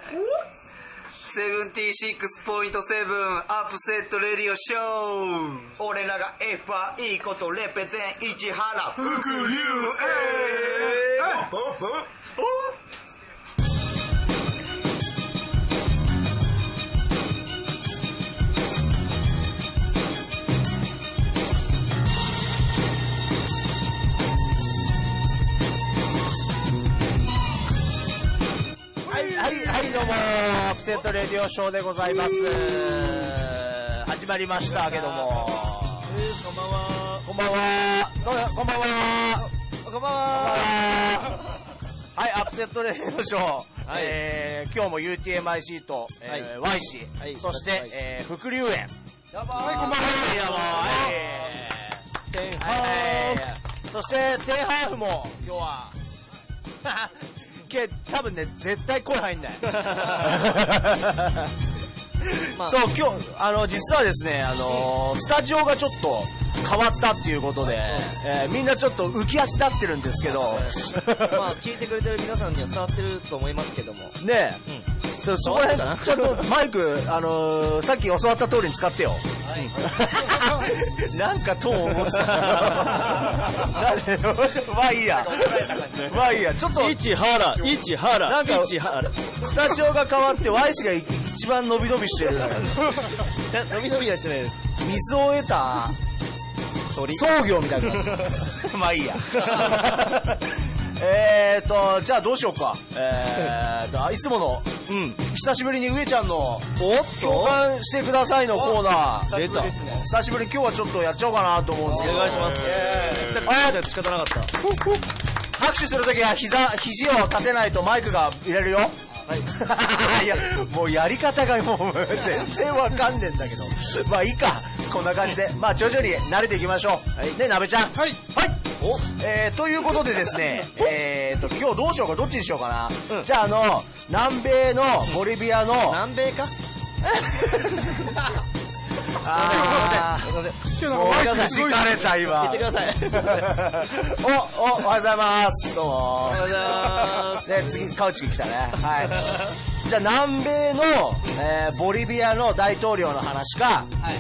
76.7 アップセットレディオショー。 俺らがエファいいことレペゼン市原副流はいどうもアップセットレディオショーでございます。始まりましたけども、こんばんはこんばんはこんばんはこんばんは。はい、アップセットレディオショー、はい、今日も UTMIC と、Y 氏、はい、そして、副流園、どうもはい、こんばんは。テンハーフ、そしてテンハーフも今日は多分ね、絶対声入んないまあ、そう、今日、実はですね、スタジオがちょっと変わったっていうことで、みんなちょっと浮き足立ってるんですけど、まあ、聞いてくれてる皆さんには伝わってると思いますけども。 ねえ、そこら辺、ちょっとマイク、さっき教わった通りに使ってよ。はい、なんかトーン落ちた。まあいいや。まあいいや。ちょっと。 市原。 なんか、スタジオが変わって、Y 氏が一番伸び伸びしてる。 伸び伸びはしてないです。 水を得た創業みたいな。まあいいや。じゃあどうしようか。いつもの、久しぶりに上ちゃんの共感してくださいのコーナー。 出た。 久しぶりに今日はちょっとやっちゃおうかなと思うんですけど。 お願いします。仕方なかった。 拍手するときは肘を立てないとマイクが入れるよ。はい。いや、もうやり方がもう全然わかんねえんだけど。まあいいか。こんな感じで。まあ徐々に慣れていきましょう。はい。ね、なべちゃん。はい。はい。ということでですね、今日どうしようか、どっちにしようかな。じゃあ南米のボリビアの。 南米かもうくじかれた今。 言ってください。 おはようございます。どうも。 おはようございます。 ね、次、カウチ来たね。はい。じゃあ南米の、ボリビアの大統領の話か、はい、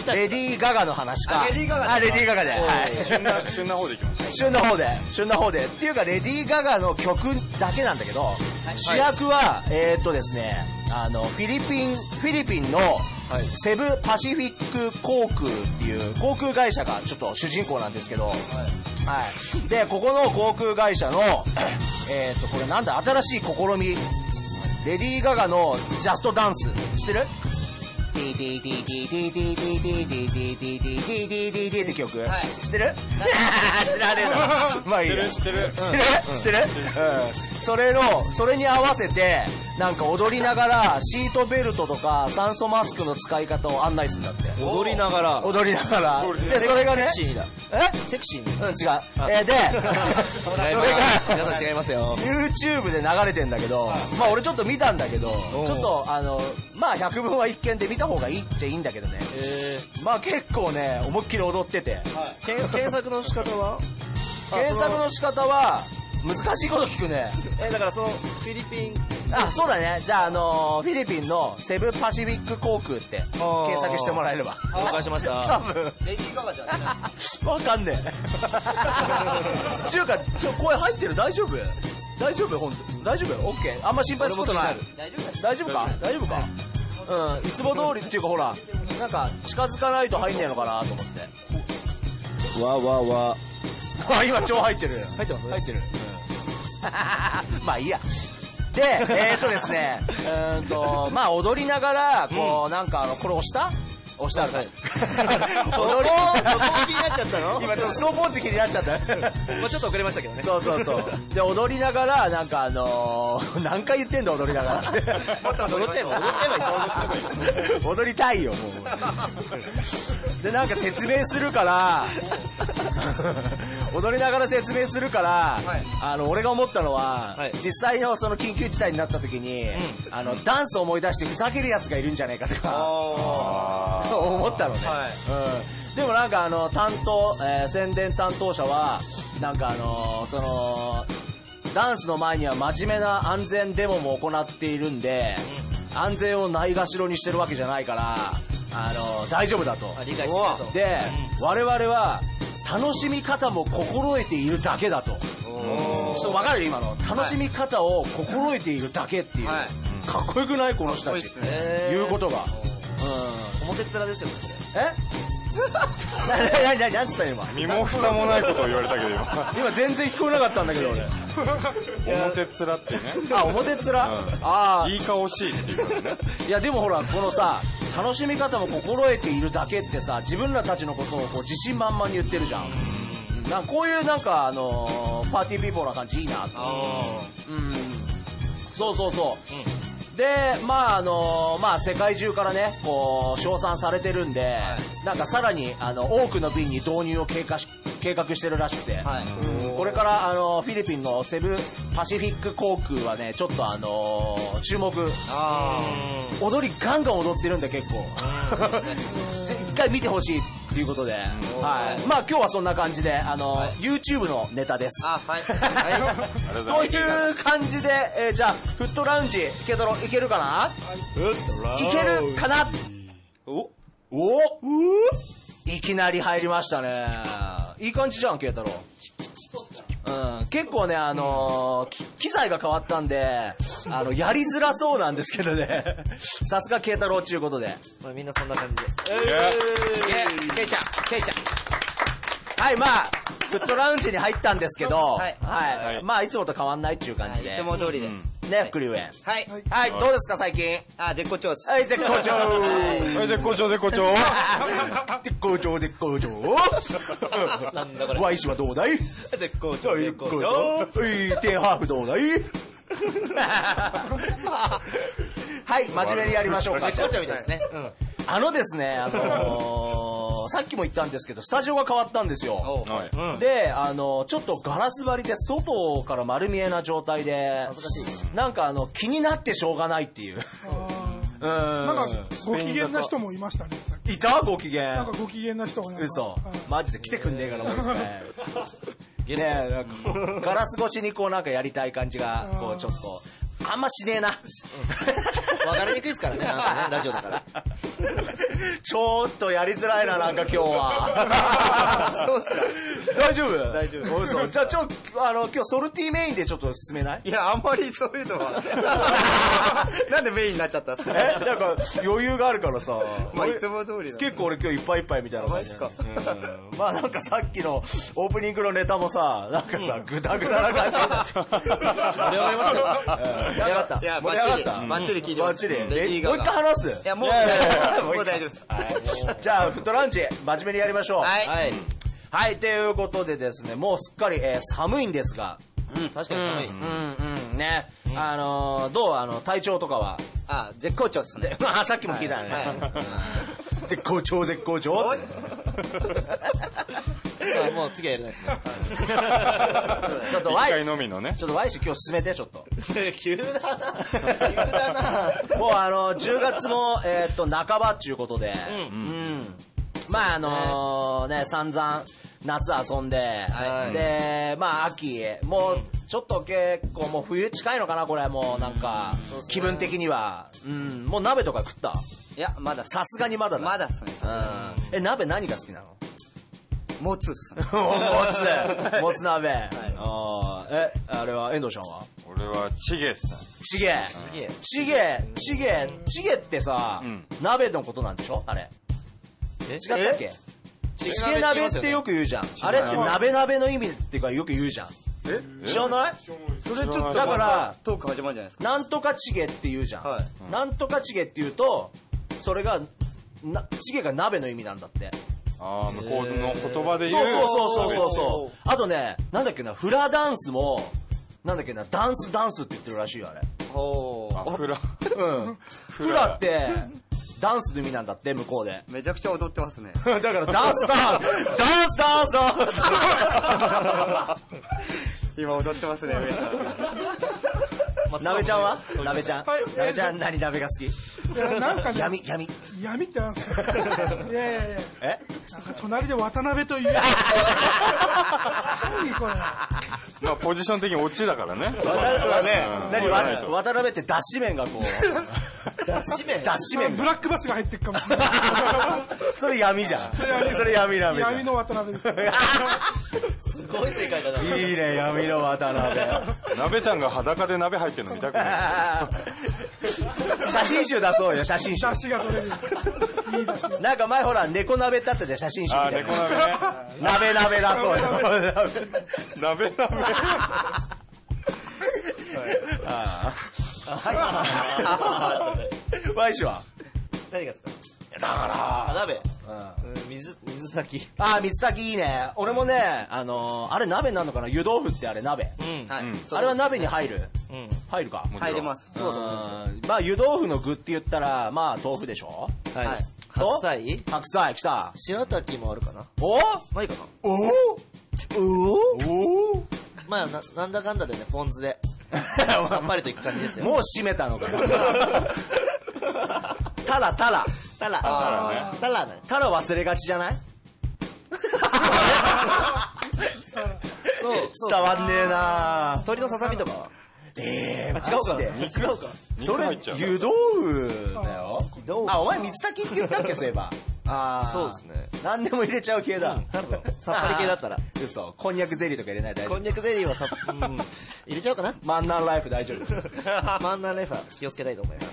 レディー・ガガの話か。 レディー・ガガ。 レディー・ガガで。はい。 旬な方でいきます。 旬な方で。っていうか、レディー・ガガの曲だけなんだけど、はい、主役は、ですね、フィリピンの、はい、セブパシフィック航空っていう航空会社がちょっと主人公なんですけど、はい。はい、で、ここの航空会社の、これなんだ、新しい試み、レディー・ガガのジャストダンス、知ってる？ディディディディディディディディディディディディディディディディディって曲、はい、知ってる？知らねえな。まあいいや。知ってる？それに合わせてなんか踊りながらシートベルトとか酸素マスクの使い方を案内するんだって。 踊りながらでそれがね、 セクシーだ。セクシー？ 違う。でそれが皆さん違いますよ。 YouTube で流れてんだけど、まあ俺ちょっと見たんだけど、ちょっとまあ百聞は一見で見た方がいいっちゃいいんだけどね。まあ結構ね思いっきり踊ってて、 検索の仕方は難しいこと聞くね。 だからそのフィリピン、 そうだね。じゃあフィリピンのセブパシフィック航空って検索してもらえれば。 了解しました。 多分レディー・ガガじゃねえ。わかんねえ。ちゅうか声入ってる？大丈夫？本当大丈夫？オッケー。あんま心配することない。大丈夫か？いつも通りっていうかほら、なんか近づかないと入んねえのかなと思って。 わ。 今超入ってる。 入ってます？ 入ってる。まあいいや。で、ですね、まあ踊りながら、こう、なんかこれ押したあるかい。 踊り気になっちゃったの？ 今ちょっとスノーポンチ気になっちゃった。 もうちょっと遅れましたけどね。 そう。で、踊りながら、なんか何回言ってんだ踊りながら。 もっと踊っちゃえばいい。 踊りたいよ、もう。で、なんか説明するから、踊りながら説明するから、はい、俺が思ったのは、はい、実際のその緊急事態になった時に、ダンスを思い出してふざけるやつがいるんじゃないかとか、思ったのね。はい、でもなんか宣伝担当者は、なんかダンスの前には真面目な安全デモも行っているんで、安全をないがしろにしてるわけじゃないから、大丈夫だと。 理解してると。 で、我々は楽しみ方も心得ているだけだと。ちょっと分かる今の。楽しみ方を心得ているだけっていう。かっこよくないこの人たち。言うことが。 表っ面ですよ、 何つった今。 身も蓋もないことを言われたけど今全然聞こえなかったんだけど俺。 表っ面ってね。 あ、表っ面、ああ。 いい顔しいっていうことね。 いやでもほら、このさ、楽しみ方も心得ているだけってさ、自分らたちのことをこう自信満々に言ってるじゃん。なんかこういうなんかパーティーピーポーな感じいいなと。そうそうそう。で、まあ世界中からね、こう称賛されてるんで、なんかさらに多くの便に導入を計画してるらしくて、これからフィリピンのセブパシフィック航空はね、ちょっと注目。踊りガンガン踊ってるんで結構。一回見てほしいっていうことで、はい。まあ今日はそんな感じでYouTube のネタです。という感じで、じゃあフットラウンジケトロいけるかな？いけるかな？おいきなり入りましたね。いい感じじゃん、ケイタロウ。結構ね、機材が変わったんで、やりづらそうなんですけどね。さすがケイタロウということで。 みんなそんな感じで。 ケイちゃん。はい、まあ、フットラウンジに入ったんですけど、はい。まあ、いつもと変わんないっていう感じで。 いつも通りで。 ね、クリウェン。はい、どうですか、最近。 絶好調です。 はい、絶好調。 なんだこれ。 Y 氏はどうだい？ 絶好調。 テーハーフどうだい？はい、真面目にやりましょうか。 絶好調みたいですね。 ですね、さっきも言ったんですけど、スタジオが変わったんですよ。で、ちょっとガラス張りで外から丸見えな状態で、なんか気になってしょうがないっていう。 なんかご機嫌な人もいましたね。 いた？ご機嫌。 なんかご機嫌な人が。 嘘。マジで来てくんねえからもうね。ガラス越しにこうなんかやりたい感じが、こうちょっと。あんましねえな。 わかりにくいですからね、なんかね、ラジオだから。 ちょっとやりづらいな、なんか今日は。そうっすか。大丈夫？ 大丈夫。 嘘。じゃあ今日ソルティメインでちょっと進めない？ いや、あんまりそういうのは。なんでメインになっちゃったんですか？ なんか余裕があるからさ。 まあいつも通りだ。 結構俺今日いっぱいいっぱいみたいな感じ。まあなんかさっきのオープニングのネタもさ、なんかさ、グダグダな感じになっちゃった。 盛り上がりましたよ。 盛り上がった。 いや、バッチリ聞いてます。 もう一回話す？ いや、もう大丈夫です。 じゃあ、フットラウンジ、真面目にやりましょう。 はい。 ということでですね、もうすっかり寒いんですが。 確かに寒い。 ね。どう体調とかは？ 絶好調っすね。 さっきも聞いたね。絶好調。 もう次はやらないですね。 ちょっと Y のみのね。 ちょっと Y 氏今日進めてちょっと。 急だな。 もう10月も半ばっていうことで。まあね、散々夏遊んで、で、まあ秋、もうちょっと結構もう冬近いのかなこれ、もうなんか、気分的には。もう鍋とか食った？ いや、まだ。 さすがにまだだ。 まだっすね。 鍋何が好きなの？ もつっすね。 もつ鍋。あれは遠藤ちゃんは？ 俺はチゲさん。 チゲってさ、鍋のことなんでしょあれ？違ったっけ？チゲ鍋ってよく言うじゃん。あれって鍋の意味っていうかよく言うじゃん。知らない？ それちょっとだからトーク始まるんじゃないですか。 なんとかチゲって言うじゃん。なんとかチゲって言うと、それがチゲが鍋の意味なんだって。 向こうの言葉で言う。 そう。あとね、なんだっけな、フラダンスも、なんだっけな、ダンスって言ってるらしいよ、あれ。フラって、ダンスの意味なんだって、向こうで。 めちゃくちゃ踊ってますね。 だからダンス今踊ってますね、上さん。 鍋ちゃんは？鍋ちゃん何鍋が好き？ なんかね、 闇ってなんですか？いやいやいや。なんか隣で渡辺という。何これ。 まあポジション的にオチだからね。 渡辺って脱脂麺がこう。脱脂麺ブラックバスが入ってるかもしれない。 それ闇じゃん。それ闇鍋。 闇の渡辺です。 すごい世界だな。 いいね、闇の渡辺。 鍋ちゃんが裸で鍋入ってるの見たくない。 写真集出そうよ、写真集。 出汁が取れる。いい出汁。 なんか前ほら、猫鍋ってあったじゃん、写真集みたいな。 猫鍋ね。 鍋出そうよ。 鍋。 ワイシは何がですか？ だから、 鍋。水炊き。 水炊きいいね。俺もね、あれ鍋になるのかな？湯豆腐ってあれ鍋。 はい。 あれは鍋に入る？入るか。 入れます。 そう。まあ湯豆腐の具って言ったら、まあ豆腐でしょ？ はい。白菜来た。 白滝もあるかな？ お？ まあいいかな？ お？ まあなんだかんだでね、ポン酢で。さっぱりといく感じですよ。 もう閉めたのかな。タラ忘れがちじゃない？伝わんねえな。 鶏のささみとかは？ 違うか。 違うか。 それ湯豆腐だよ。お前水炊きって言ったっけ、そういえば。 そうですね。 何でも入れちゃう系だ。 さっぱり系だったら。 嘘。こんにゃくゼリーとか入れない大丈夫。 こんにゃくゼリーは入れちゃうかな。 マンナーライフ大丈夫。 マンナーライフは気をつけたいと思います。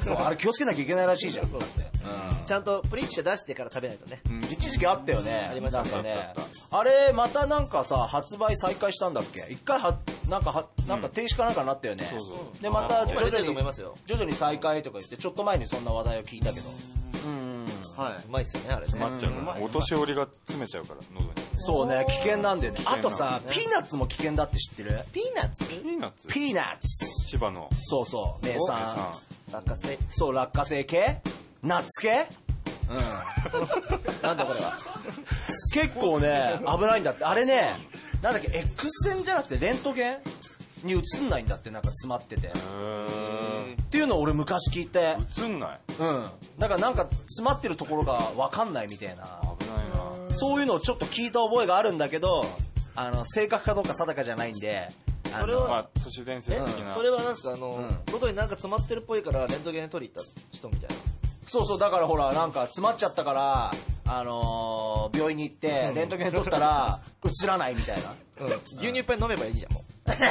そう、あれ気をつけなきゃいけないらしいじゃん。 そうだって。ちゃんとプリッチで出してから食べないとね。 一時期あったよね。 ありましたね。 あれ、またなんかさ、発売再開したんだっけ？一回なんか停止かなんかになったよね。で、また徐々に再開とか言って、ちょっと前にそんな話題を聞いたけど。 はい。うまいっすよね、あれ。 詰まっちゃうから。お年寄りが詰めちゃうから、喉に。 そうね、危険なんだよね。あとさ、ピーナッツも危険だって知ってる？ ピーナッツ。 千葉の。 そう名産。 落花生。 そう、落花生系？ナッツ系？ なんだこれは。 結構ね、危ないんだって。あれね、なんだっけ、X 線じゃなくてレントゲンに映んないんだって、なんか詰まってて。っていうのを俺昔聞いて。 映んない？ だからなんか詰まってるところが分かんないみたいな。 危ないな。 そういうのをちょっと聞いた覚えがあるんだけど、正確かどうか定かじゃないんで。 それは、 都市伝説的な。 それはなんですか、喉になんか詰まってるっぽいからレントゲン取り行った人みたいな。 そう、だからほら、なんか詰まっちゃったから、病院に行って、レントゲン取ったら、映らないみたいな。 牛乳パン飲めばいいじゃん、もう。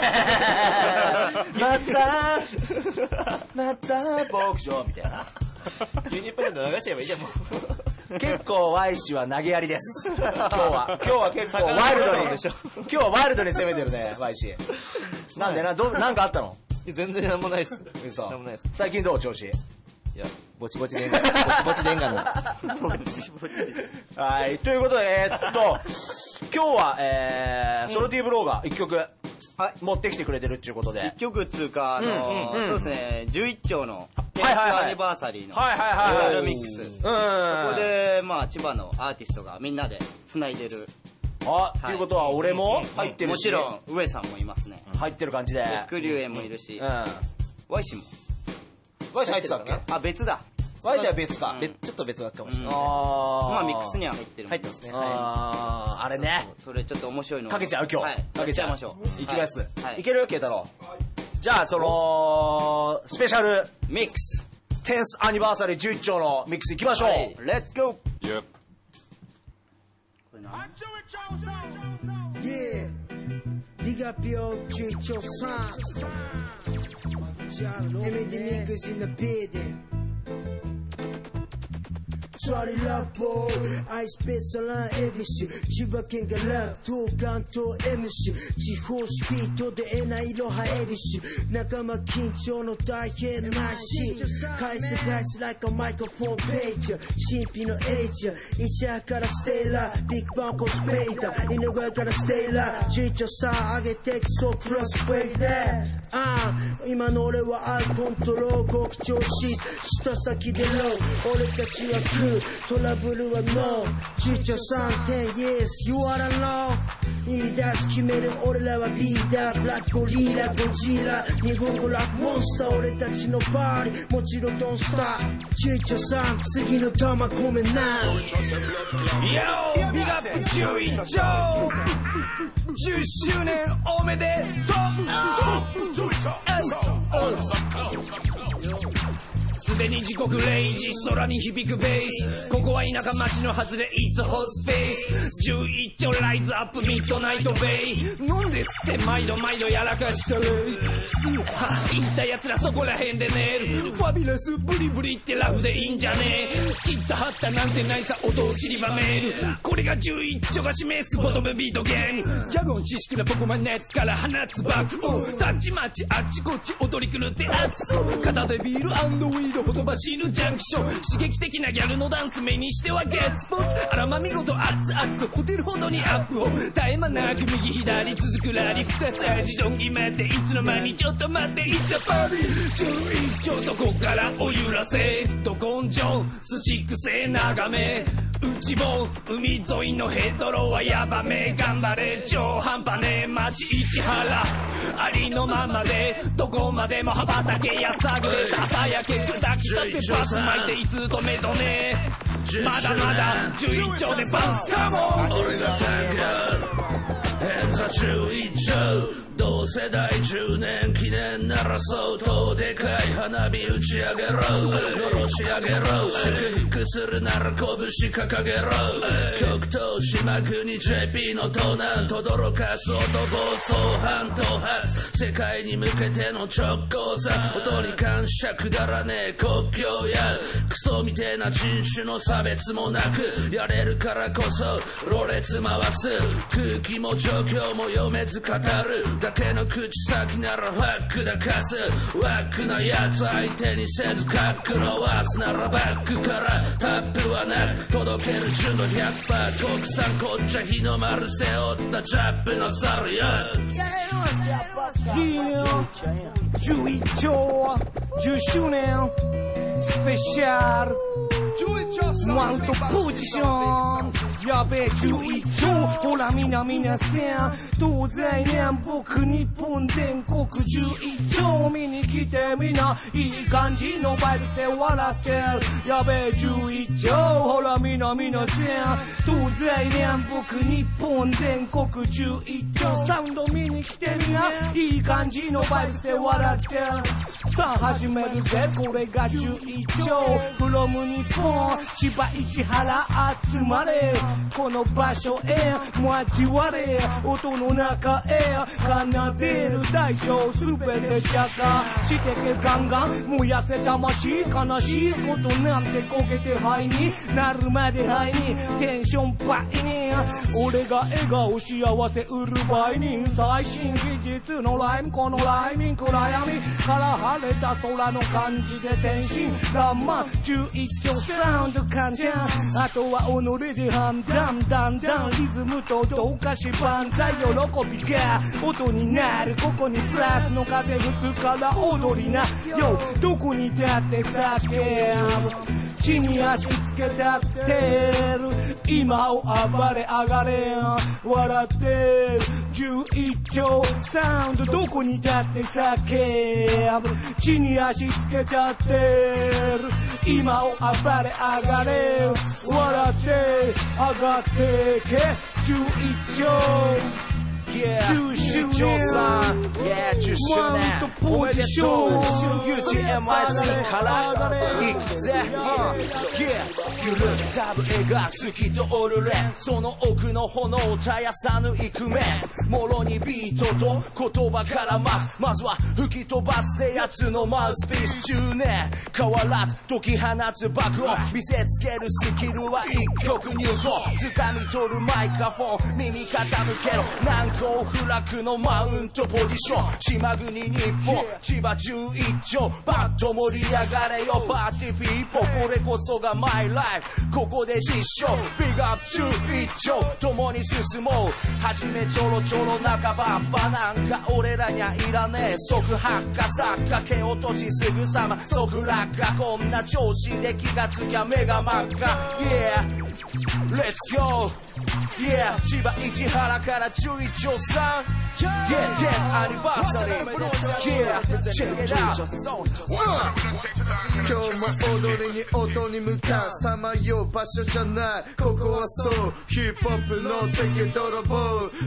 また牧場みたいな。 牛乳パンで流しちゃえばいいじゃん、もう。 結構 Y 氏は投げやりです。今日は結構ワイルドに、今日はワイルドに攻めてるね、Y 氏。なんでなんかあったの？ 全然なんもないっす。 嘘。 なんもないっす。 最近どう調子？ いや、ぼちぼちでんがん。ぼちぼちでんがんだ。ぼちぼち。 はい、ということで、今日は、ソルティブローが1曲、持ってきてくれてるっていうことで。 1曲っつうか、そうですね、11丁の、アニバーサリーの、ルミックス。そこで、まあ、千葉のアーティストがみんなで繋いでる。 っていうことは俺も入ってるし。 もちろん、上さんもいますね。 入ってる感じで。 クリュウエンもいるし、ワイシも。 ワイシ入ってたっけ？ 別だ。 ワイシは別か。 ちょっと別枠かもしれない。 まあミックスには入ってる。 入ってますね。 あれね。 それちょっと面白いの。 かけちゃう今日。 かけちゃいましょう。 いきます。いけるよ、ケイタロウ。じゃあ、スペシャルミックス。 10th アニバーサリー11丁のミックスいきましょう。レッツゴー。これ何 ？Yeah, big up your Chicho son. MD Mix in the building. Sorry, love boy. I spit a lot MC. 千葉県がラップと関東 MC。地方スピードで得ない色入るし。仲間緊張の大変なし。返す like a microphone page。神秘のエイジャー。一夜からステイラー。ビッグバンコスペイダー。犬小屋からステイラー。11丁さ上げてくそうクロスフェイダー。今の俺はアイコントロール。極調し。下先でロー。俺たちはクー。トラブルはノー。11丁3 10 years you wanna know 言い出し決める俺らはリーダーブラックゴリラゴジラ日本語ラップモンスター俺たちのパーリーもちろんドンスターちゅいちょさん次の玉込めな Yo ビガップ11丁10周年おめでとうすでに時刻0時空に響くベースここは田舎町の外れ It's hot space 11丁ライズアップミッドナイトベイ飲んで捨て毎度やらかしてるスーパー言った奴らそこらへんで寝るファビュラスブリブリってラフでいいんじゃねえ切った張ったなんてないさ音を散りばめるこれが11丁が示すボトムビートゲームジャゴン知識なポコマン熱から放つ爆音タッチマッチあっちこっち踊り狂って熱そう片手ビール&ウィードほとばしるジャンクション刺激的なギャルのダンス目にしてはゲッツポッツあらま見事熱々ホテルほどにアップを絶え間なく右左続くラリ深さ自動決めていつの間にちょっと待っていったパーティー11丁そこからお揺らせど根性土癖眺め内房海沿いのヘドロはヤバめ頑張れ超半端ねえ町市原ありのままでどこまでも羽ばたけやさぐれ朝焼け砕きたってバス巻いていつ止めどねまだまだ11丁でバスカモン俺がタンガー偏差11丁同世代10年記念なら相当でかい花火打ち上げろのろし上げろ祝福するなら拳掲げろ極東島国 JP の盗難轟かす音暴走反頭発世界に向けての直行座踊り感謝くだらねえ国境やクソみてえな人種の差別もなくやれるからこそろれつ回す空気も状況も読めず語るだけの口先ならファックだかすワックなやつ相手にせずカックのワスならバックからタップはなく届ける純度 100% 国産こっちゃ日の丸背負ったチャップのサルよ11丁10周年スペシャルマウントポジションやべえ11丁ほらみなせん東西南北日本全国11丁見に来てみないい感じのバイブスで笑ってるやべえ11丁ほらみなせん東西南北日本全国11丁サウンド見に来てみないい感じのバイブスで笑ってるさあ始めるぜこれが11丁フロム日本千葉市原集まれこの場所へ交われ音の中へ奏でる大小すべて茶化してけガンガン燃やせ魂悲しいことなんて焦げて灰になるまで灰にテンション倍に俺が笑顔幸せ売る倍に最新技術のライムこのライミング暗闇から晴れた空の感じで天真爛漫11丁サウンド簡単あとは己で判断だんだんリズムと同化し万歳喜びが音になるここにプラスの風吹くから踊りなよどこにだって叫ぶ地に足つけたってる今を暴れ上がれ笑ってる11丁サウンドどこにだって叫ぶ地に足つけたってる今を暴れ上がれ笑って上がってけ11丁10周年さん Yeah 10周年おめでとう UGMIC から行くぜ Yeah ゆるかぶ絵が透き通るレンその奥の炎絶やさぬイクメンもろにビートと言葉からまずは吹き飛ばせやつのマウスピース10年変わらず解き放つ爆音見せつけるスキルは一曲入魂掴み取るマイクロフォン耳傾けろ難攻不落のマウントポジション島国日本千葉11丁爆パッと盛り上がれよパーティーピーポーこれこそがマイライフここで実証ビッグアップ中一丁共に進もうはじめちょろちょろ中ばっぱなんか俺らにはいらねえ即発火作家蹴落としすぐさま即落下こんな調子で気がつきゃ目が真っ赤 Yeah Let's go Yeah 千葉市原から11丁さん Yeah Death Anniversary Yeah Check it out 今日も踊りに音に向かうさまよう場所じゃないここはそうヒップホップの敵泥棒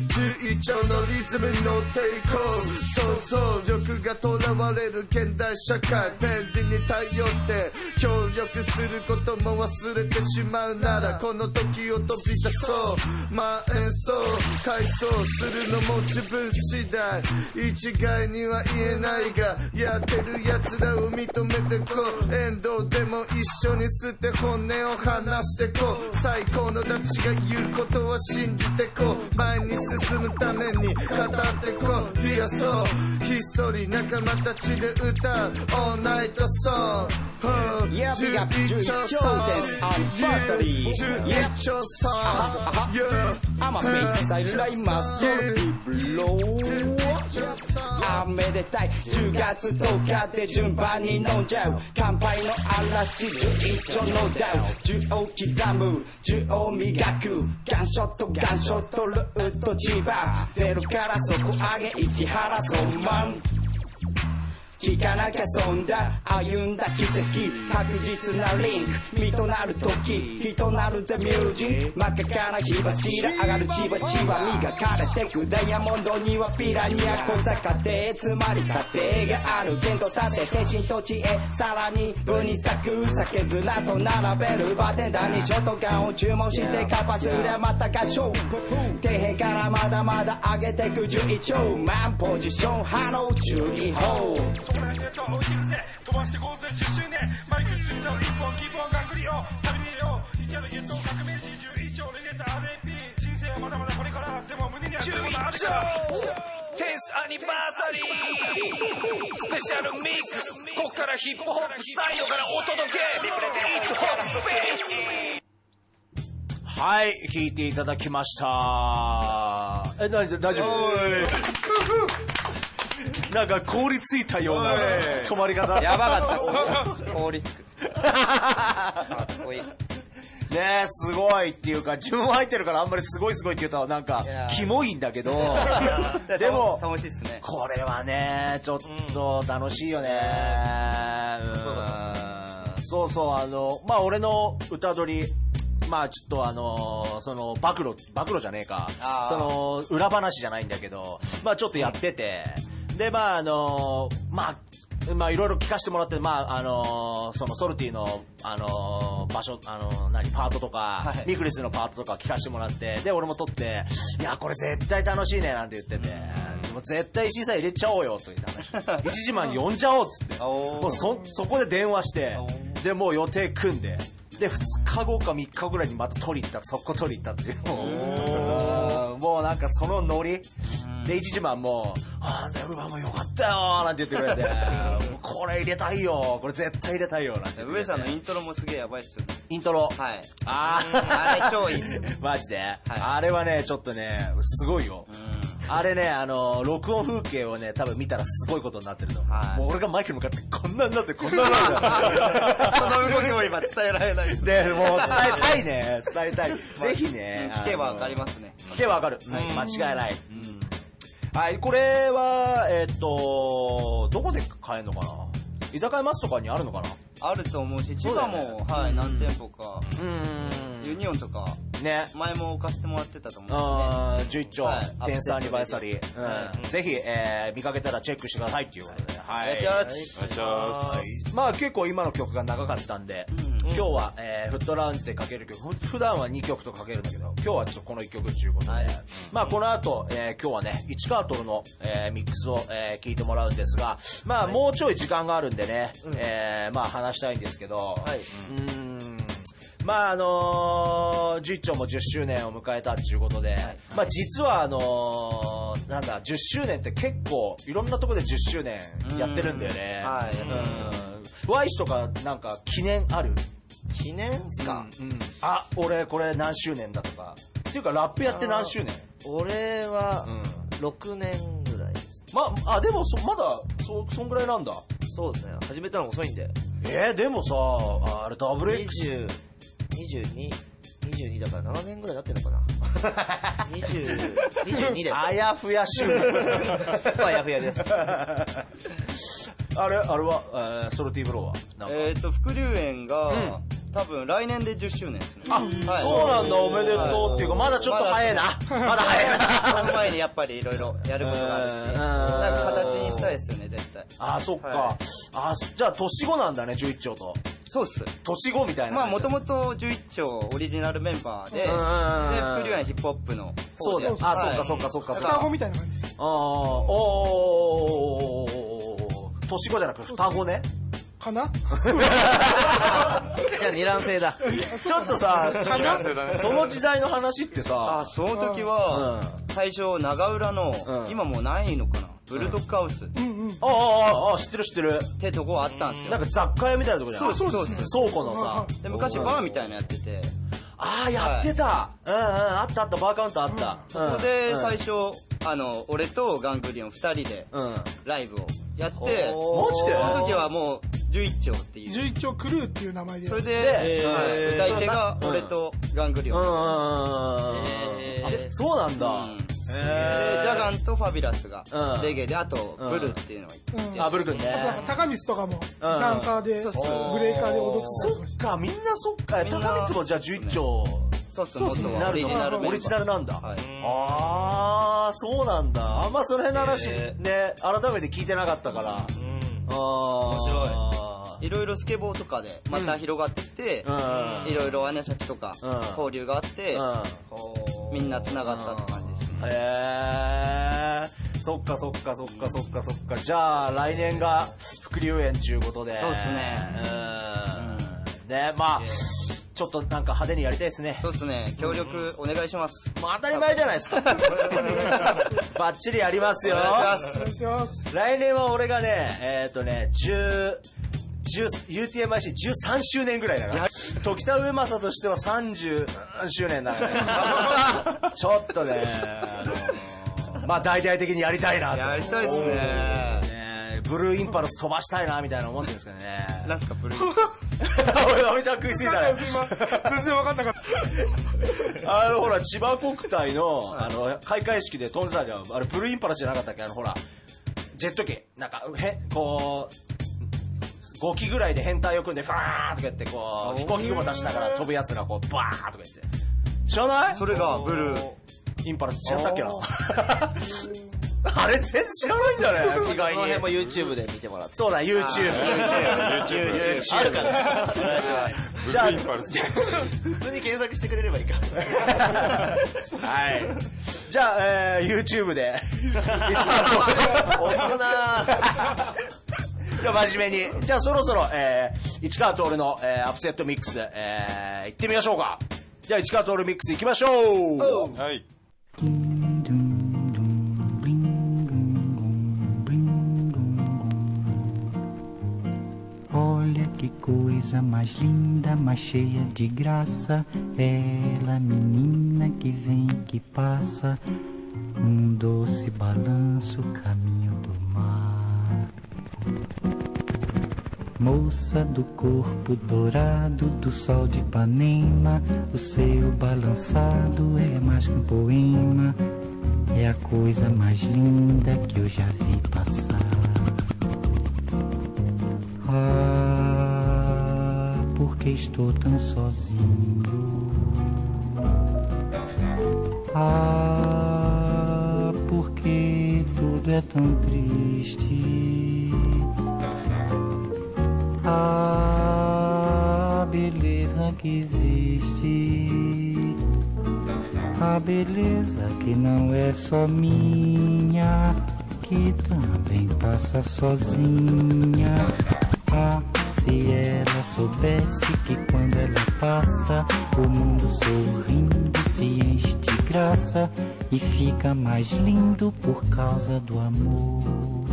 11丁のリズムに乗っていこう想像力がとらわれる現代社会便利に頼って協力することも忘れてしまうならこの時を飛び出そうまあ演奏回想するのも自分次第一概には言えないがやってるやつらを認めてこう沿道でも一緒に吸って本音を話してこう最高のたちが言うことは信じてこう前に進むために語ってこう Dear Soul ひっそり仲間たちで歌う All Night Song Yeah, we got 11丁 Dance Anniversary Yeah, 11丁 Song Yeah I'm a face I like my soul blow めでたい10月10日で順番に飲んじゃう乾杯の嵐11丁のダウ10を刻む10を磨くガンショットガンショットルート千葉ゼロから底上げ市原そんまん聞かなきゃそんだ歩んだ奇跡確実なリンク身となる時人なるぜミュージック真っ赤から火柱上がる千葉千葉磨かれてくダイヤモンドにはピラニア小坂亭つまり家庭がある剣と盾精神と知恵さらに分に咲く酒ずらと並べるバーテンダーにショットガンを注文してカパすりゃまた合唱底辺からまだまだ上げてく11丁マンポジション波の注意報そこら辺のやつは置いてるぜ飛ばしてこうぜ10周年マイク積んだ一本キープオンガンクリを旅見よう一夜の言動革命児11丁レゲタ RAP 人生はまだまだこれからでも胸には11丁テンスアニバーサリースペシャルミックスこっからヒップホップサイドからお届け It's Hot Space はい、聞いていただきました。大丈夫？なんか凍りついたような止まり方。 やばかったっすね。凍りつく。かっこいい。 ねえ、すごいっていうか、自分も入ってるからあんまりすごいって言うとなんか、キモいんだけど、でも、 楽しいっすね。 これはね、ちょっと楽しいよね。そうそう、まあ俺の歌取り、まあちょっとその暴露じゃねえか、その裏話じゃないんだけど、まあちょっとやってて、でまあまあいろいろ聞かせてもらって、まあそのソルティの場所パートとか、はい、ミクリスのパートとか聞かせてもらって、で俺も撮って、いやこれ絶対楽しいねなんて言ってて、もう絶対石井さん入れちゃおうよと言って話、一時マン呼んじゃおうっつって、もうそこで電話して、でもう予定組んで。で2日後か3日ぐらいにまた取り行った速攻取り行ったっていう、もうなんかそのノリで一時マンもネルバもよかったよなんて言ってくれてこれ入れたいよこれ絶対入れたいよなんて言って上さんのイントロもすげえやばいっすよ。 イントロ、 はい、 あれ超いいっすよマジで、はい、あれはねちょっとねすごいよ。あれね、録音風景をね、多分見たらすごいことになってるの。はい、もう俺がマイクに向かってこんなになってこんなになってその動きも今伝えられないで、もう伝えたいね、伝えたい。ぜひね、 聞けばわかりますね。 聞けばわかる。間違いない。はい、これは、どこで買えるのかな？居酒屋マスとかにあるのかな？ あると思うし、千葉も、はい、何店舗か。ユニオンとか、ね、前も置かせてもらってたと思うんですね。11丁、テンスアニバーサリー。ぜひ、見かけたらチェックしてくださいっていうことで。 はい。お願いします。まあ結構今の曲が長かったんで、今日は、フットラウンジでかける曲、普段は2曲とかけるんだけど、今日はちょっとこの1曲っていうことで、まあこの後、今日はね、市川トルの、ミックスを、聴いてもらうんですが、まあもうちょい時間があるんでね、まあ話したいんですけど、 まあ11丁も10周年を迎えたっていうことで、まあ実はなんだ10周年って結構いろんなところで10周年やってるんだよね。はい。Y 氏とかなんか記念ある？ 記念っすか？ あ、俺これ何周年だとか。っていうかラップやって何周年？ 俺は6年ぐらいです。 まあでもまだそんぐらいなんだ。 そうですね。始めたの遅いんで。 でもさ、あれダブル X 22だから7年ぐらいなってんのかな。22で。 あやふや周年。 あやふやです。 あれは、ソルティブローは副流炎が、多分来年で10周年ですね。 あ、そうなんだ、おめでとうっていうか、まだちょっと早いな。まだ早いな。 その前にやっぱりいろいろやることがあるし、なんか形にしたいですよね、絶対。 あ、そっか。じゃあ年後なんだね、11丁と。 そうっす。 年後みたいな。 まあもともと11丁オリジナルメンバーで、副流炎ヒップホップの。 そうだよ。あ、そっか。 双子みたいな感じです。 年後じゃなく双子ね。 かなじゃあ二卵性だ。 ちょっとさ、その時代の話ってさ、 その時は、最初長浦の、今もうないのかな、ブルドッグハウス。 知ってる。 ってとこあったんですよ。 なんか雑貨屋みたいなとこじゃない？ そう。 倉庫のさ。 で、昔バーみたいなのやってて。 やってた。あった、バーカウンターあった。 そこで最初、俺とガングリオン2人で、ライブをやって、マジで？その時はもう、11丁っていう。 11丁クルーっていう名前で。 それで、歌い手が俺とガングリオン。 そうなんだ。 で、ジャガンとファビュラスがレゲエで、あとブルっていうのがいて。 ブル君ね。 高光とかもダンサーで、ブレーカーで踊ってたりとかして。 そっか、みんなそっか。高光もじゃあ11丁。 そうっす、元はオリジナルメンバー。 オリジナルなんだ。そうなんだ。あんまその辺の話ね、改めて聞いてなかったから。 面白い。いろいろスケボーとかでまた広がってきて、いろいろ姉先とか交流があって、みんな繋がったって感じですね。 そっか。じゃあ来年が副流炎ということで。 そうですね。 ね、まあちょっとなんか派手にやりたいですね。 そうですね。協力お願いします。 当たり前じゃないですか。バッチリやりますよ。 お願いします。 来年は俺がね、UTMIC13 周年ぐらいだから。時田上正としては30周年だから。ちょっとね、まあ大々的にやりたいなと。 やりたいですね。 ブルーインパルス飛ばしたいなみたいな思ってるんですけどね。 なんすかブルーインパルス。俺めちゃ食いすぎたね。 全然わかんなかった。 ほら千葉国体の開会式で飛んでたじゃん。あれブルーインパルスじゃなかったっけ？ほらジェット機なんかこう5機ぐらいで編隊を組んでファーとか言ってこう飛行機雲出しながら飛ぶやつがこうバーとか言って。知らない？ それがブルーインパルス知らったっけな。あれ全然知らないんだね。意外に。 この辺も YouTube で見てもらって。 そうだ、YouTube。 あるから。お願いします。 じゃあ、 普通に検索してくれればいいか。 はい。じゃあ、YouTube で。 遅くなじゃあ真面目に。じゃあそろそろ、市川徹の、アップセットミックス、行ってみましょうか。じゃあ市川徹ミックス行きましょう。 はい。 Olha que coisa mais linda, mais cheia de graça. Ela, menina que vem, que passa, doce balanço, caminho do mar. Moça do corpo dourado, do sol de Ipanema, o seu balançado é mais que poema. É a coisa mais linda que eu já vi passar. Por que estou tão sozinho? Por que tudo é tão triste? Beleza que existe, a beleza que não é só minha, que também passa sozinha. Se ela soubesse parece que quando ela passa, o mundo sorrindo se enche de graça e fica mais lindo por causa do amor.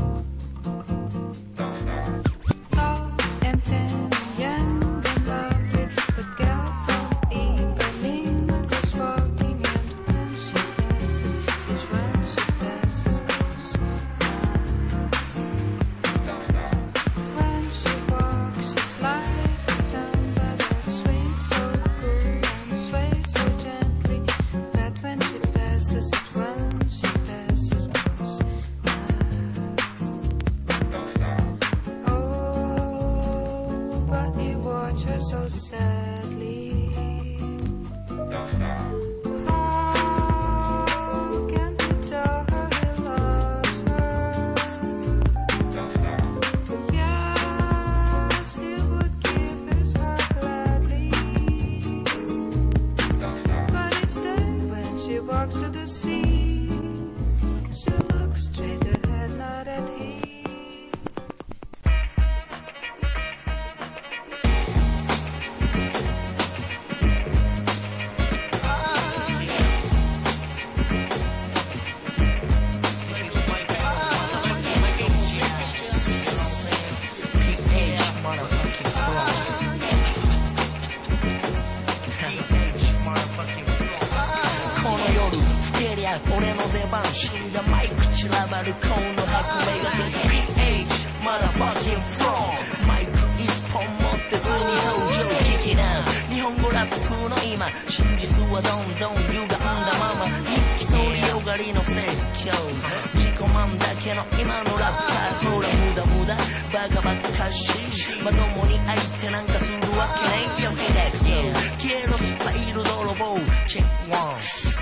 俺の出番死んだマイク散らばるこの白目が出て PH まだファッキンフローマイク一本持って普通に登場聞きな日本語ラップの今真実はどんどん歪んだまま一人よがりの説教自己満だけの今のラッパーほら無駄無駄バカバカしいまともに相手なんかするわけないよヘレクセ消えろスタイル泥棒チェックワン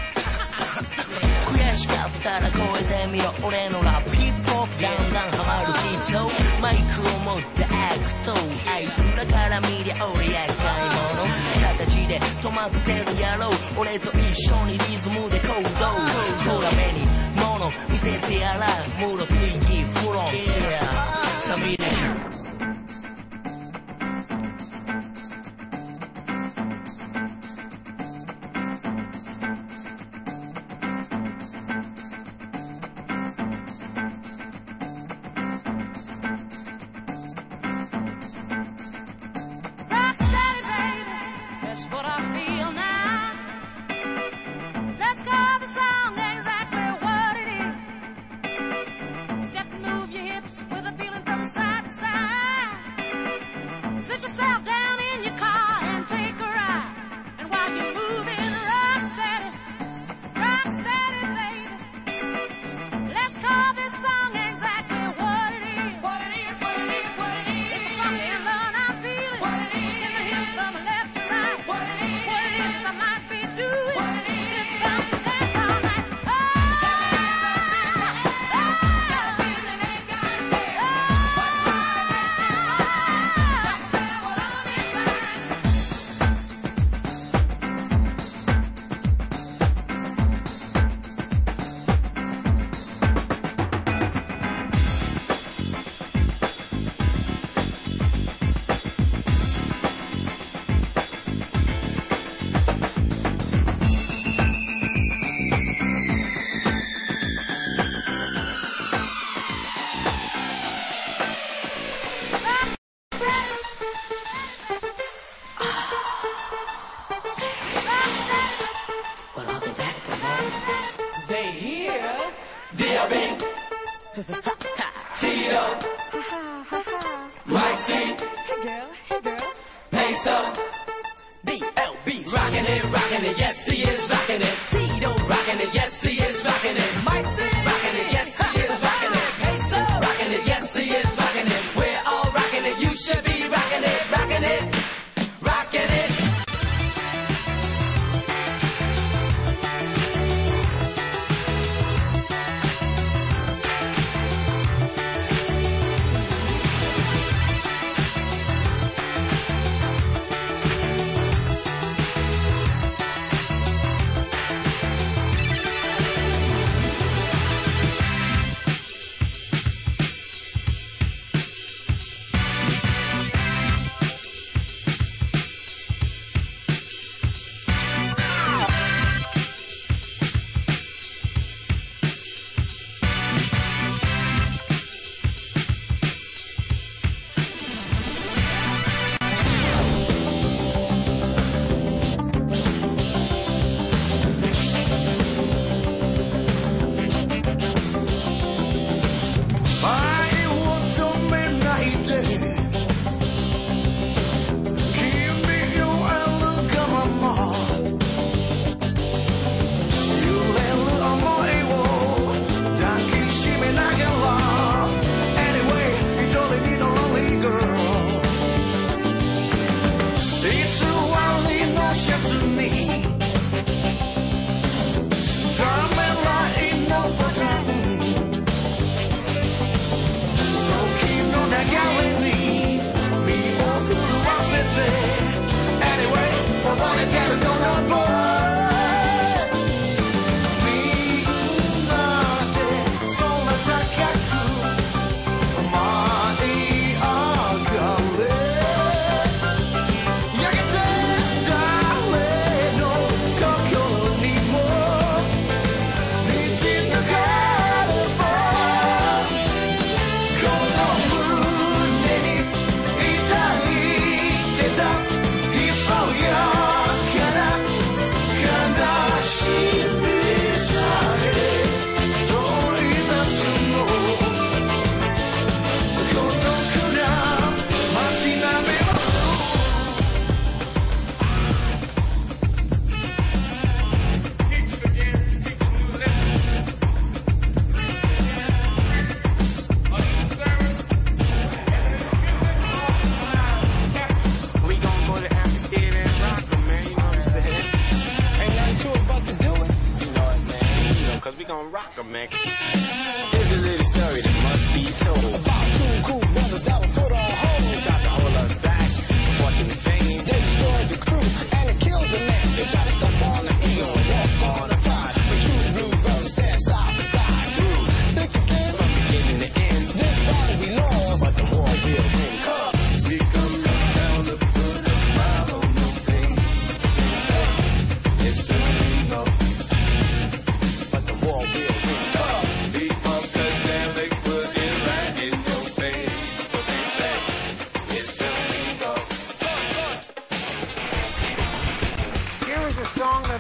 悔しかったら超えてみろ俺のラップヒップホップだんだんハマるきっとマイクを持ってアクトあいつらから見りゃ俺厄介者形で止まってる野郎俺と一緒にリズムで行動ほら目に物見せてやらムロツイキフロンティアサビで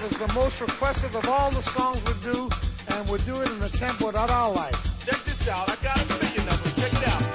is the most requested of all the songs we do, and we do it in the tempo that I like. Check this out. I got a million of them. Check it out.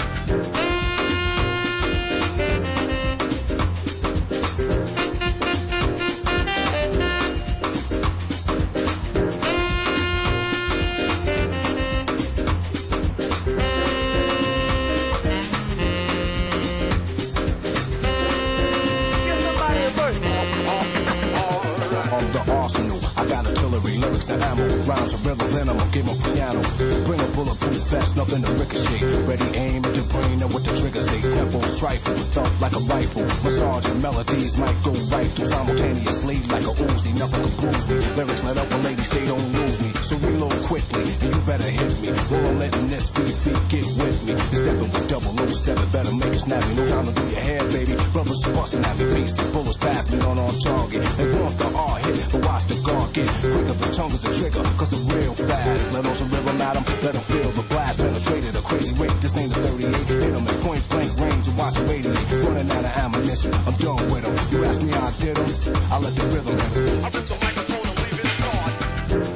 Lyrics and ammo, rhymes and rhythms, and I'ma give 'em piano. Bring a bulletproof vest, nothing to ricochet. Ready aim at your brain and what the triggers say. Tempo's trifle, thump like a rifle. Massage and melodies might go right through simultaneously like a Uzi. Nothing can bruise me. Lyrics let up when ladies they don't lose me. So reload quickly, and you better hit me. Roll on letting this beat get with me. You're stepping with 007, better make it snappy. No time to do your hair, baby. Brothers busting at me, beats and bullets pass me on target. They want the R hit, but watch the guard get quicker. The tongue is a trigger, cause it's real fast. Let on some rhythm at 'em, let 'em feel the blast. Penetrated a crazy rate, this ain't a 38. Hit 'em at point blank range and watch it radiate. Running out of ammunition, I'm done with 'em. You ask me how I did 'em, I let the rhythm hit 'em. I rip the microphone and leave it on.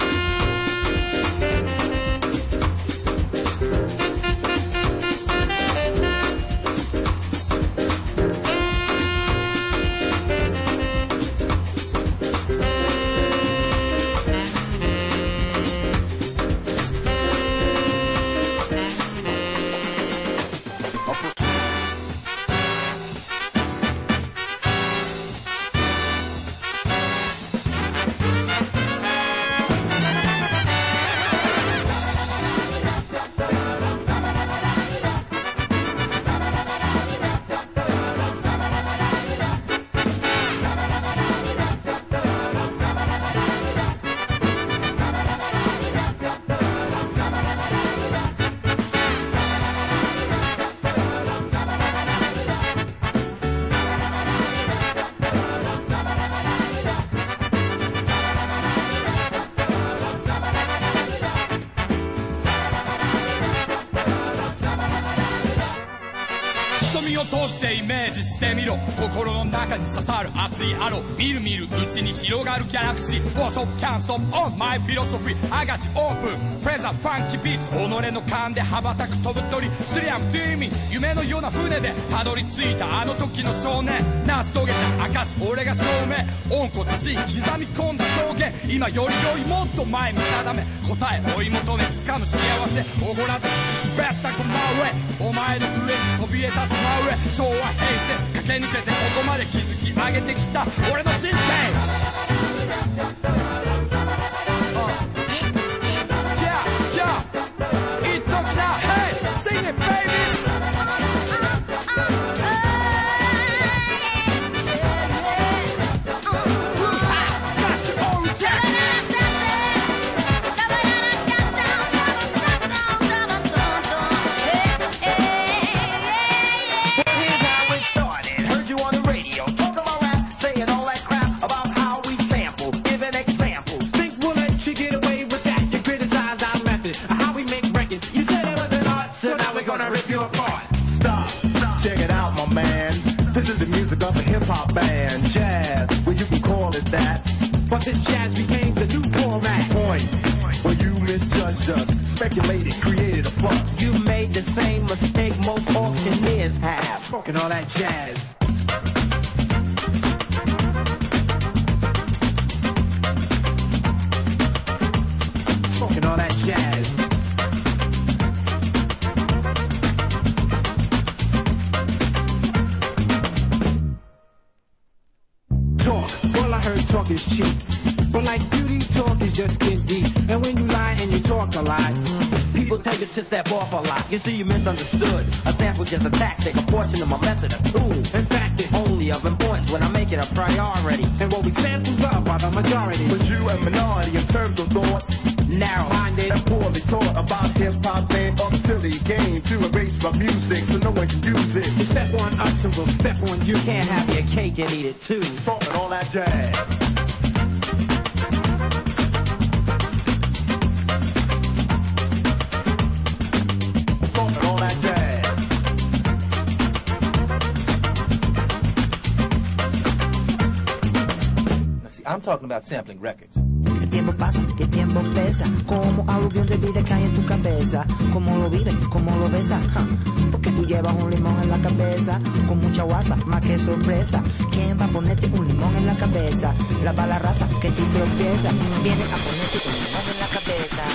心の中に刺さる熱いアローみるみるうちに広がるギャラクシー What's up can't stop on my philosophy I got you open present funky beats 己の勘で羽ばたく飛ぶ鳥 Still I'm dreaming 夢のような船でたどり着いたあの時の少年成し遂げた証俺が証明温故知新刻み込んだ表現今より良いもっと前見定め答え追い求め掴む幸せおごらずベストコマウェイお前の上にそびえ立つ真上昭和平成駆け抜けてここまで築き上げてきた俺の人生 hip-hop band, jazz, well you can call it that. But this jazz became the new format. Point, where you misjudged us, speculated, created a fuss. You made the same mistake most auctioneers have. Smoking all that jazz. Smoking all that jazz. Talk is cheap, but like beauty, talk is just skin deep. And when you lie and you talk a lot, people tell you to step off a lot. You see, you misunderstood. A sample just a tactic, a portion of my method, a tool. In fact, it's only of importance when I make it a priority. And what we samples up by the majority. But you a minority in terms of thought. Narrow-minded and poorly taught about hip-hop and a silly game to erase my music so no one can use it. You step on us and we'll step on you. Can't have your cake and eat it too. Talking all that jazz. I'm talking about sampling records. El tiempo pasa, que el tiempo pesa, como aluvión de vida cae en tu cabeza. ¿Cómo lo vives? ¿Cómo lo besas? Porque tú llevas un limón en la cabeza, con mucha guasa, más que sorpresa. ¿Quién va a ponerte un limón en la cabeza? La bala raza que te tropieza, viene a ponerte un limón en la cabeza.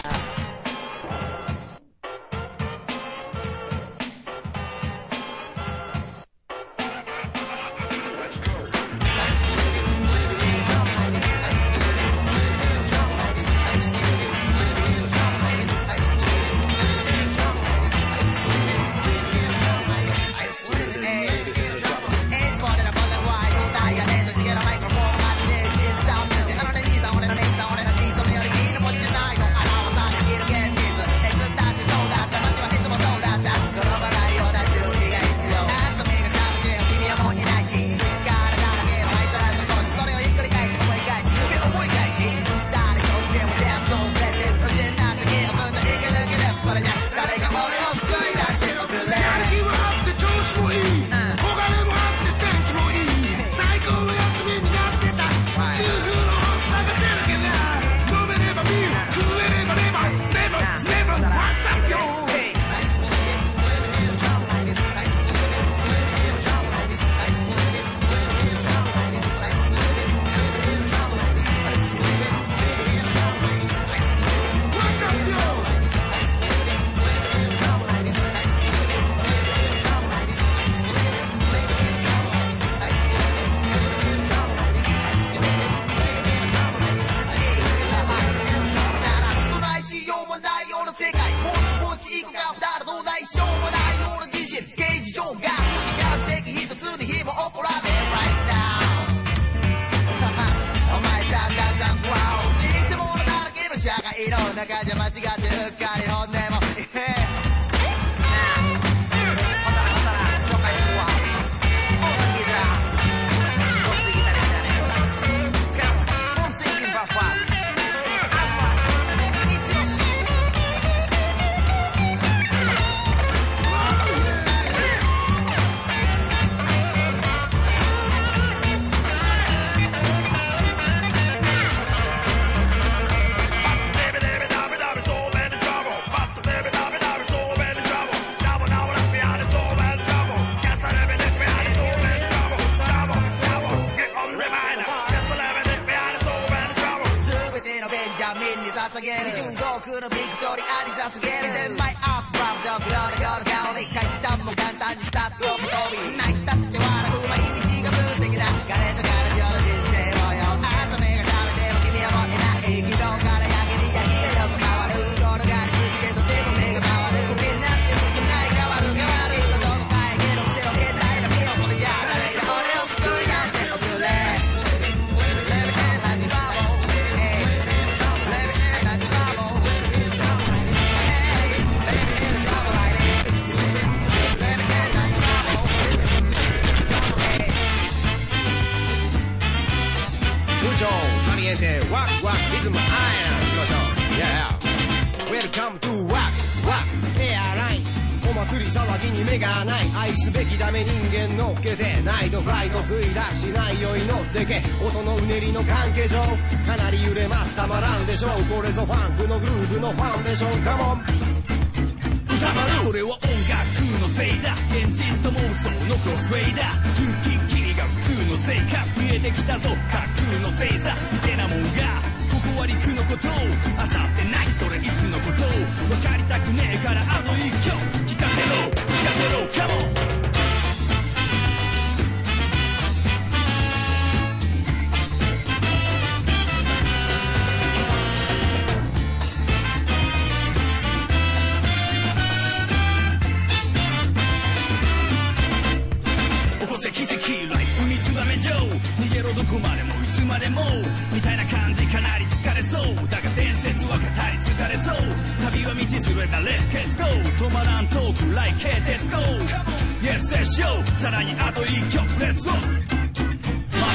Let's go 止まらんトーク like Let's go Yes let's show さらにあと1曲 Let's go マミディ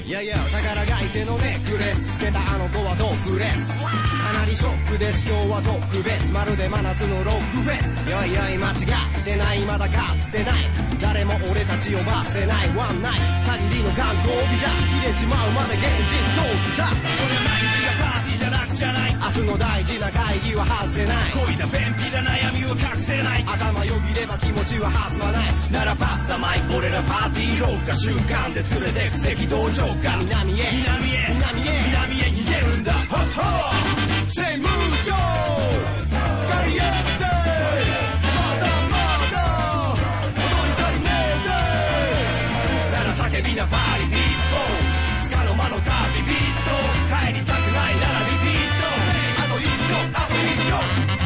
いやいや宝が伊勢のネックレスつけたあの子はドッグレスかなりショックです今日は特別まるで真夏のロックフェスいやいや間違ってないまだかつてない誰も俺たちを罰せないワンナイト限りの観光ビザ切れちまうまで現実逃避さそりゃ毎日がパーティーじゃなくじゃない明日の大事な会議は外せない恋だ便秘だ悩みを隠せない頭よぎれば気持ちは弾まないならパスタマイ俺らパーティー廊下瞬間で連れてく赤道上下南へ逃げるんだホッホーセイムージョーカリエンテまだまだ踊り足りねえぜなら叫びなバリビットつかの間の旅ビット帰りたくないならリピートあと一挙あと一挙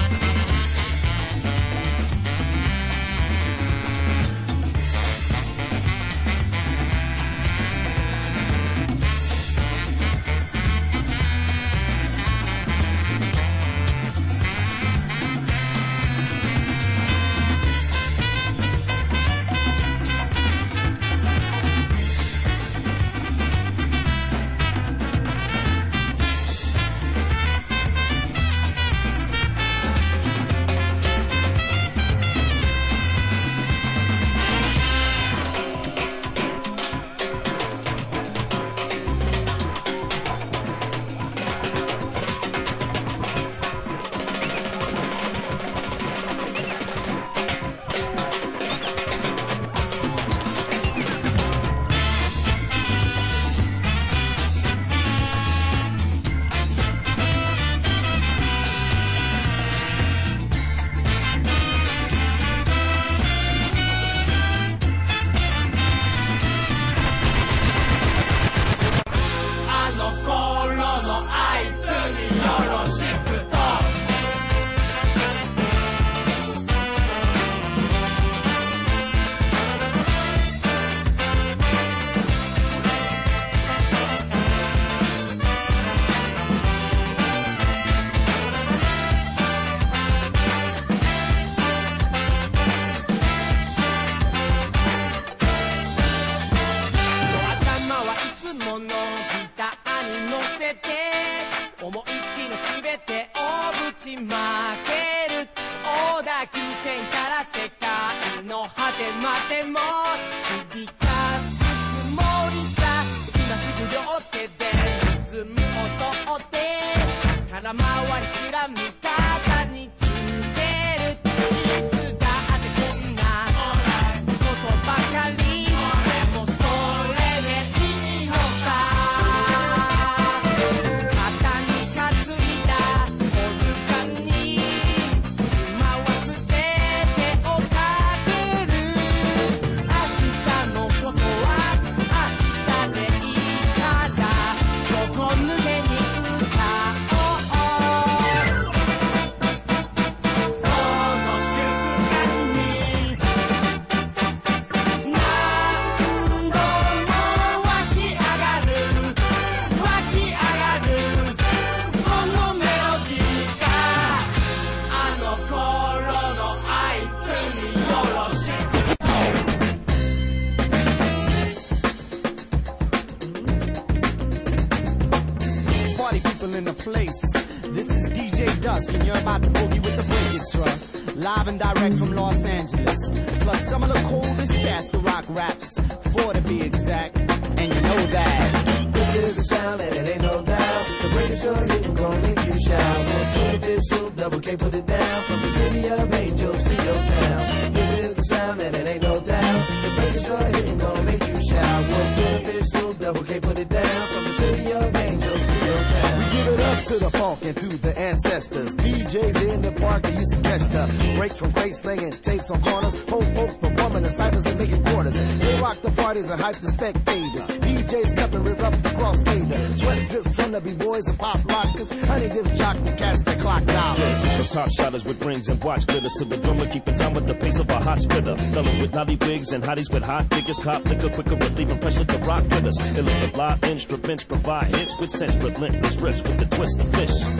Live and direct from Los Angeles. Plus some of the coolest cast to rock raps, 4 to be exact, and you know that. This is the sound and it ain't no doubt. The greatest show hitting gon' make you shout. 1, 2, fish soup, double K, put it down. From the city of angels to your town. This is the sound and it ain't no doubt. The greatest show hitting gon' make you shout. 1, 2, fish soup, double K, put it down. From the city of angels to your town. We give it up to the funk and to the ancestors. DJs in the park that used to catch the breaks from great slinging tapes on corners. Whole folks performing the ciphers and making quarters. They rock the parties and hype the spectators. DJs cupping rip up the crossfader. Sweat drips from the b-boys and pop rockers. Honey dips jock to catch the clock dollars. From top shotters with rings and watch glitters to the drummer keeping time with the pace of a hot spitter. Fellas with naughty wigs and hotties with hot figures. Cop liquor quicker, relieving pressure to rock with us. Illest of live instruments provide hits with sense. Relentless riffs with the twist of fish.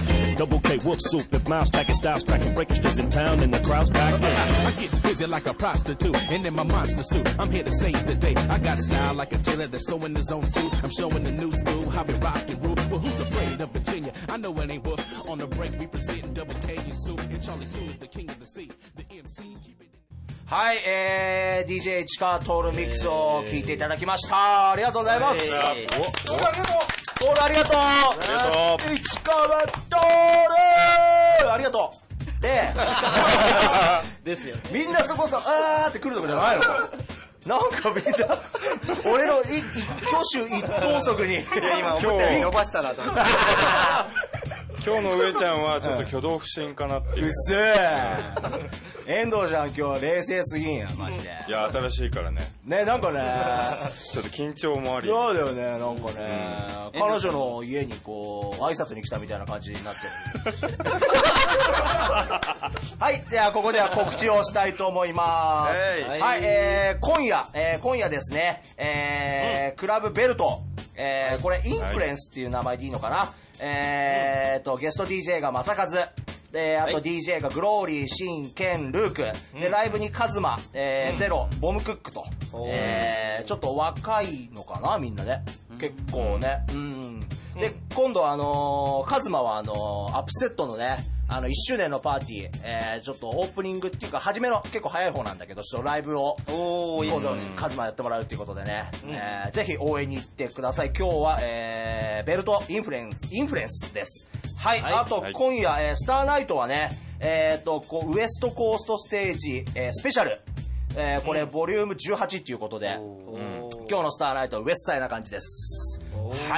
double K wolf soup. If Miles stacking styles, cracking breakers just in town and the crowd's back in. I get busy like a prostitute, and in my monster suit, I'm here to save the day. I got style like a tailor that's sewing his own suit. I'm showing the new school how we rock and rule. Well, who's afraid of Virginia? I know it ain't worth. On the break, we present double K and soup, and Charlie Tune is the king of the sea. The MC keep it. はい、DJ 市川トールミックスを聞いていただきました。ありがとうございます。トールありがとう。市川トールありがとう。で、 ですよ。 みんなそこさ、あーって来るとこじゃないの？なんかみんな、俺の一挙手一投足に、 今思ったより伸ばしたなと思って。 今日の上ちゃんはちょっと挙動不審かなっていう。 うっせー。遠藤ちゃん今日冷静すぎんや、マジで。 いや、新しいからね。 ね、なんかね、 ちょっと緊張もあり。 そうだよね、なんかね、彼女の家にこう、挨拶に来たみたいな感じになってる。はい、ではここでは告知をしたいと思います。はい、今夜ですね、クラブベルト、これインフルエンスっていう名前でいいのかな。ゲスト DJ が正和、で、あと DJ がグローリー、シン、ケン、ルーク、で、ライブにカズマ、ゼロ、ボムクックと、ちょっと若いのかな、みんなね。結構ね。で、今度カズマはアップセットのね、1周年のパーティー、ちょっとオープニングっていうか、初めの結構早い方なんだけど、ちょっとライブを、今度カズマやってもらうっていうことでね、ぜひ応援に行ってください。今日は、ベルトインフルエンスです。はい、あと今夜、スターナイトはね、ウエストコーストステージ、スペシャル、これボリューム18っていうことで、今日のスターナイトはウエストサイな感じです。はい、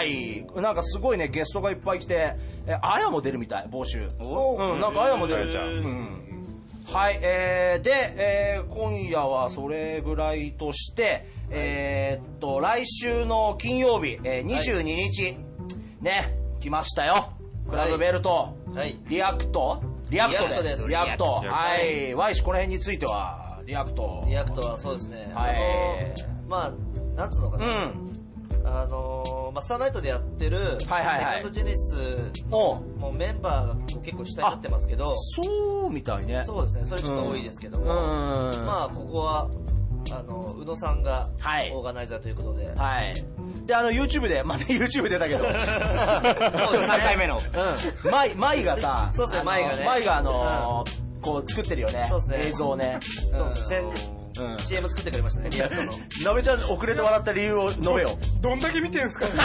なんかすごいね、ゲストがいっぱい来て、あやも出るみたい、募集。なんかあやも出るじゃん。はい、で、今夜はそれぐらいとして、来週の金曜日、22日、ね、来ましたよ。クラブベルト、リアクトです。リアクト。はい。Y 氏この辺については、リアクトはそうですね。まあ、なんつうのかな。スターナイトでやってる、セカンドジェネシスのメンバーが結構主体になってますけど、 そうみたいね。 そうですね。それちょっと多いですけども、まあ、ここは、宇野さんがオーガナイザーということで。 はい。で、YouTube で、まあね、YouTube 出たけど。そうです、 3回目の。 マイがさ、 そうですね、マイがね。 マイがこう作ってるよね。 そうですね。 映像ね。 そうですね。CM 作ってくれましたね、リアクトの。 なべちゃん遅れて笑った理由を述べよ。 どんだけ見てんすか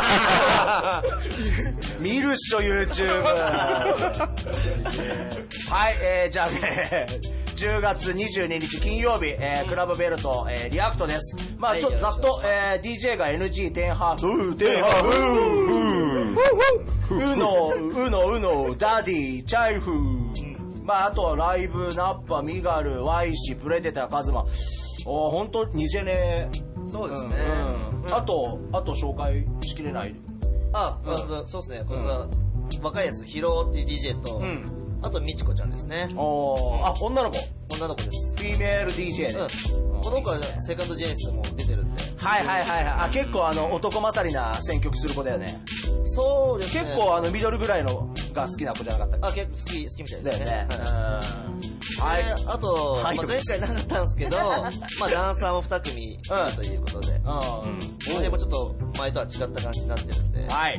見るっしょ、YouTube。はい、じゃあね、10月22日金曜日、クラブベルト、リアクトです。まあちょっとざっと、DJ が NG、テンハーフ、ウノ、ダディ、チャイルフ、まああとはライブ、ナッパ、ミガル、ワイシ、プレデター、カズマ。ほんと、ニジェネ。 そうですね。 あと紹介しきれない。 そうですね。これは若いやつ、ヒロっていう DJ と、あと、みちこちゃんですね。 女の子です。 フィメール DJ ね。 この子はセカンドジェネシスも出てるんで。 はい。結構男勝りな選曲する子だよね。 そうですね。 結構ミドルぐらいのが好きな子じゃなかったっけ？ 結構好きみたいですね。 だよね。 はい。あと、前回なかったんですけど、ダンサーも2組いるということで。この辺もちょっと前とは違った感じになってるんで。 はい、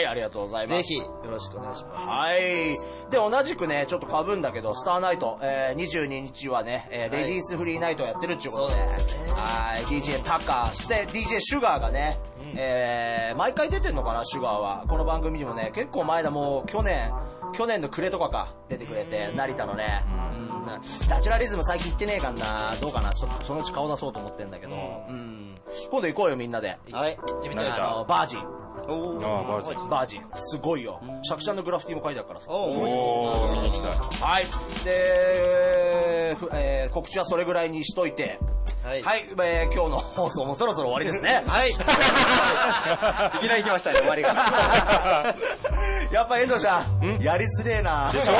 ありがとうございます。 ぜひ、よろしくお願いします。 はい。で、同じくね、ちょっと被るんだけど、スターナイト、22日はね、レディースフリーナイトをやってるっていうことで、はい、DJ タカ、そして DJ シュガーがね、毎回出てんのかな、シュガーは。この番組にもね、結構前だ、もう去年の暮れとかか、出てくれて、成田のね、ナチュラリズム最近行ってねえかんな、どうかな、ちょっとそのうち顔出そうと思ってんだけど、今度行こうよ、みんなで。 はい、行ってみたい。 バージン。バージン。すごいよ。シャクちゃんのグラフィティも書いてあるからさ。 見に行きたい。 はい。で、告知はそれぐらいにしといて、はい、今日の放送もそろそろ終わりですね。 はい。いきなり来ましたね、終わりが。 やっぱ遠藤ちゃん、やりづれえな。 でしょ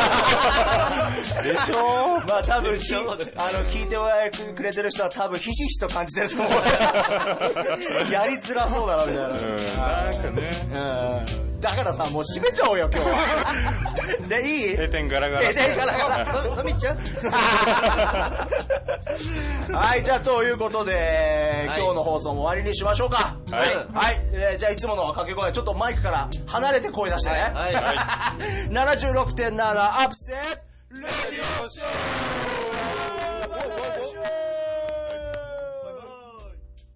まあ多分、聞いてくれてる人は多分ひしひしと感じてると思う。やりづらそうだな、みたいな。 なんかね。 だからさ、もう閉めちゃおうよ、今日は。で、いい？ 閉店ガラガラ。 閉店ガラガラ。 飲みっちゃうはい、じゃあ、ということで、今日の放送も終わりにしましょうか。はい。はい。じゃあ、いつもの掛け声、ちょっとマイクから離れて声出してね。はい。76.7 アップセットレディオショー